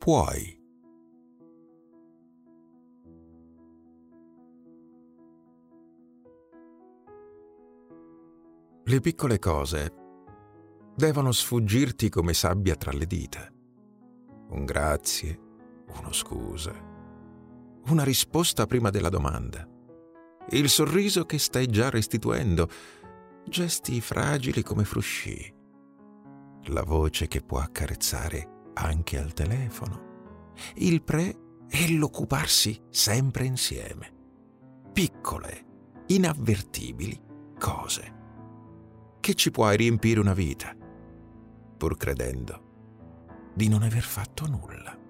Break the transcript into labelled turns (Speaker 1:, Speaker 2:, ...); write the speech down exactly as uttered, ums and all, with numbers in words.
Speaker 1: puoi. Le piccole cose devono sfuggirti come sabbia tra le dita. Un grazie, uno scusa, una risposta prima della domanda, il sorriso che stai già restituendo, gesti fragili come frusci, la voce che può accarezzare anche al telefono, il pre e l'occuparsi sempre insieme. Piccole, inavvertibili cose che ci puoi riempire una vita, pur credendo di non aver fatto nulla.